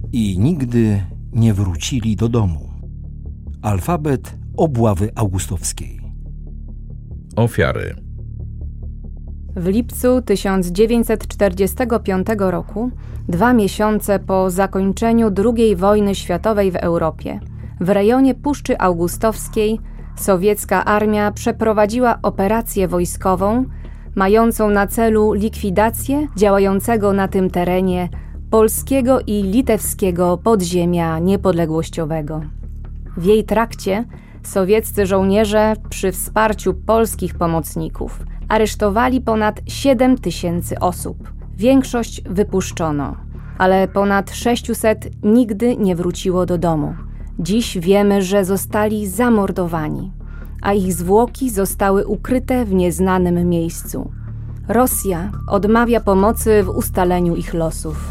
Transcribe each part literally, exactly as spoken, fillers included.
i nigdy nie wrócili do domu. Alfabet obławy augustowskiej. Ofiary. W lipcu tysiąc dziewięćset czterdziestego piątego roku, dwa miesiące po zakończeniu drugiej wojny światowej w Europie, w rejonie Puszczy Augustowskiej sowiecka armia przeprowadziła operację wojskową mającą na celu likwidację działającego na tym terenie polskiego i litewskiego podziemia niepodległościowego. W jej trakcie sowieccy żołnierze przy wsparciu polskich pomocników aresztowali ponad siedem tysięcy osób. Większość wypuszczono, ale ponad sześciuset nigdy nie wróciło do domu. Dziś wiemy, że zostali zamordowani, a ich zwłoki zostały ukryte w nieznanym miejscu. Rosja odmawia pomocy w ustaleniu ich losów.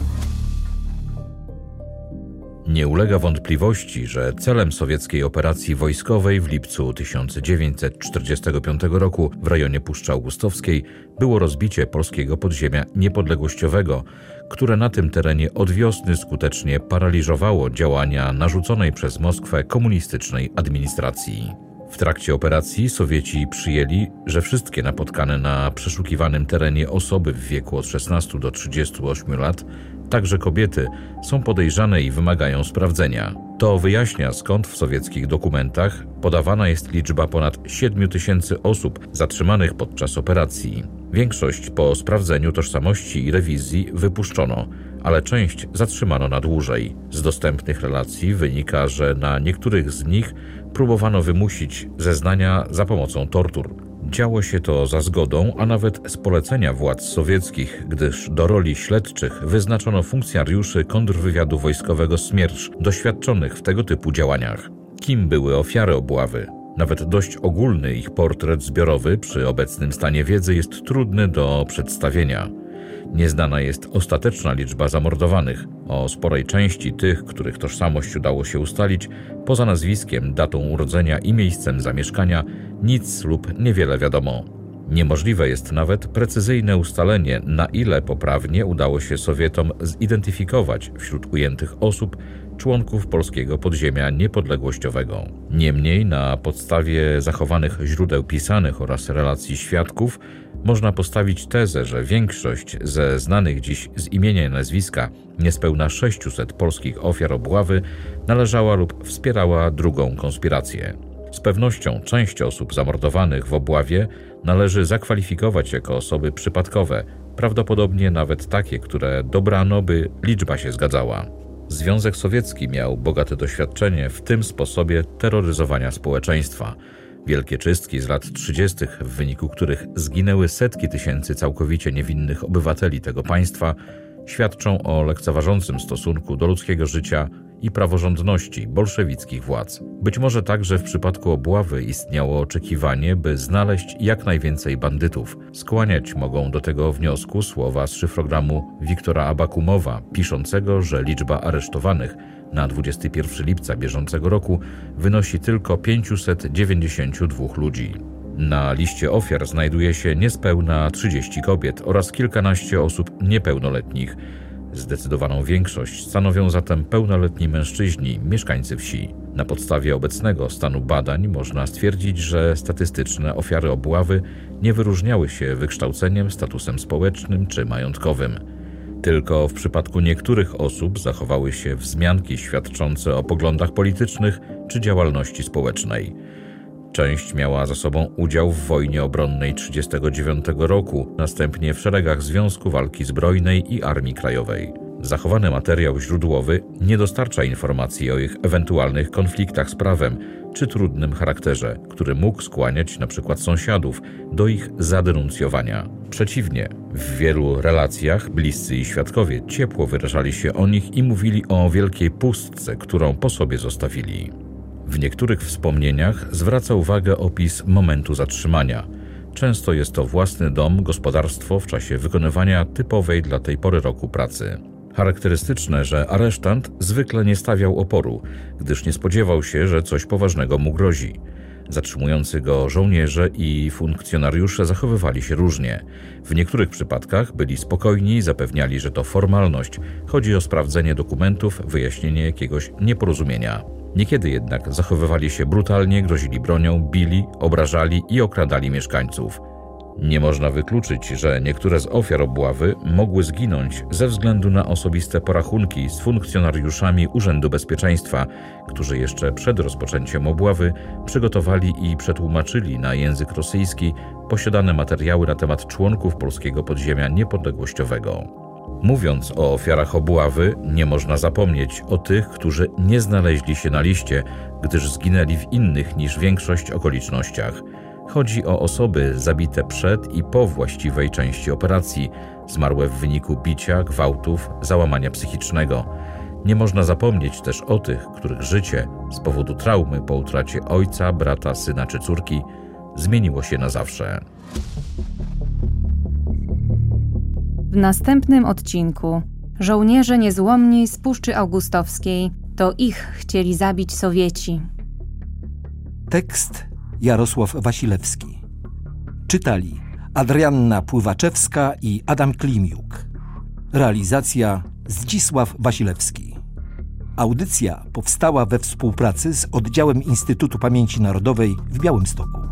Nie ulega wątpliwości, że celem sowieckiej operacji wojskowej w lipcu tysiąc dziewięćset czterdziestego piątego roku w rejonie Puszczy Augustowskiej było rozbicie polskiego podziemia niepodległościowego, które na tym terenie od wiosny skutecznie paraliżowało działania narzuconej przez Moskwę komunistycznej administracji. W trakcie operacji Sowieci przyjęli, że wszystkie napotkane na przeszukiwanym terenie osoby w wieku od szesnastu do trzydziestu ośmiu lat, także kobiety, są podejrzane i wymagają sprawdzenia. To wyjaśnia, skąd w sowieckich dokumentach podawana jest liczba ponad siedmiu tysięcy osób zatrzymanych podczas operacji. Większość po sprawdzeniu tożsamości i rewizji wypuszczono, ale część zatrzymano na dłużej. Z dostępnych relacji wynika, że na niektórych z nich próbowano wymusić zeznania za pomocą tortur. Działo się to za zgodą, a nawet z polecenia władz sowieckich, gdyż do roli śledczych wyznaczono funkcjonariuszy kontrwywiadu wojskowego Smiercz, doświadczonych w tego typu działaniach. Kim były ofiary obławy? Nawet dość ogólny ich portret zbiorowy przy obecnym stanie wiedzy jest trudny do przedstawienia. Nieznana jest ostateczna liczba zamordowanych. O sporej części tych, których tożsamość udało się ustalić, poza nazwiskiem, datą urodzenia i miejscem zamieszkania, nic lub niewiele wiadomo. Niemożliwe jest nawet precyzyjne ustalenie, na ile poprawnie udało się Sowietom zidentyfikować wśród ujętych osób członków polskiego podziemia niepodległościowego. Niemniej na podstawie zachowanych źródeł pisanych oraz relacji świadków można postawić tezę, że większość ze znanych dziś z imienia i nazwiska niespełna sześciuset polskich ofiar obławy należała lub wspierała drugą konspirację. Z pewnością część osób zamordowanych w obławie należy zakwalifikować jako osoby przypadkowe, prawdopodobnie nawet takie, które dobrano, by liczba się zgadzała. Związek Sowiecki miał bogate doświadczenie w tym sposobie terroryzowania społeczeństwa. Wielkie czystki z lat trzydziestych, w wyniku których zginęły setki tysięcy całkowicie niewinnych obywateli tego państwa, świadczą o lekceważącym stosunku do ludzkiego życia i praworządności bolszewickich władz. Być może także w przypadku obławy istniało oczekiwanie, by znaleźć jak najwięcej bandytów. Skłaniać mogą do tego wniosku słowa z szyfrogramu Wiktora Abakumowa, piszącego, że liczba aresztowanych na dwudziestego pierwszego lipca bieżącego roku wynosi tylko pięćset dziewięćdziesiąt dwa ludzi. Na liście ofiar znajduje się niespełna trzydzieści kobiet oraz kilkanaście osób niepełnoletnich. Zdecydowaną większość stanowią zatem pełnoletni mężczyźni, mieszkańcy wsi. Na podstawie obecnego stanu badań można stwierdzić, że statystyczne ofiary obławy nie wyróżniały się wykształceniem, statusem społecznym czy majątkowym. Tylko w przypadku niektórych osób zachowały się wzmianki świadczące o poglądach politycznych czy działalności społecznej. Część miała za sobą udział w wojnie obronnej tysiąc dziewięćset trzydziestego dziewiątego roku, następnie w szeregach Związku Walki Zbrojnej i Armii Krajowej. Zachowany materiał źródłowy nie dostarcza informacji o ich ewentualnych konfliktach z prawem czy trudnym charakterze, który mógł skłaniać np. sąsiadów do ich zadenuncjowania. Przeciwnie, w wielu relacjach bliscy i świadkowie ciepło wyrażali się o nich i mówili o wielkiej pustce, którą po sobie zostawili. W niektórych wspomnieniach zwraca uwagę opis momentu zatrzymania. Często jest to własny dom, gospodarstwo w czasie wykonywania typowej dla tej pory roku pracy. Charakterystyczne, że aresztant zwykle nie stawiał oporu, gdyż nie spodziewał się, że coś poważnego mu grozi. Zatrzymujący go żołnierze i funkcjonariusze zachowywali się różnie. W niektórych przypadkach byli spokojni, zapewniali, że to formalność. Chodzi o sprawdzenie dokumentów, wyjaśnienie jakiegoś nieporozumienia. Niekiedy jednak zachowywali się brutalnie, grozili bronią, bili, obrażali i okradali mieszkańców. Nie można wykluczyć, że niektóre z ofiar obławy mogły zginąć ze względu na osobiste porachunki z funkcjonariuszami Urzędu Bezpieczeństwa, którzy jeszcze przed rozpoczęciem obławy przygotowali i przetłumaczyli na język rosyjski posiadane materiały na temat członków polskiego podziemia niepodległościowego. Mówiąc o ofiarach obławy, nie można zapomnieć o tych, którzy nie znaleźli się na liście, gdyż zginęli w innych niż większość okolicznościach. Chodzi o osoby zabite przed i po właściwej części operacji, zmarłe w wyniku bicia, gwałtów, załamania psychicznego. Nie można zapomnieć też o tych, których życie z powodu traumy po utracie ojca, brata, syna czy córki zmieniło się na zawsze. W następnym odcinku żołnierze niezłomni z Puszczy Augustowskiej, to ich chcieli zabić Sowieci. Tekst Jarosław Wasilewski. Czytali Adrianna Pływaczewska i Adam Klimiuk. Realizacja Zdzisław Wasilewski. Audycja powstała we współpracy z Oddziałem Instytutu Pamięci Narodowej w Białymstoku.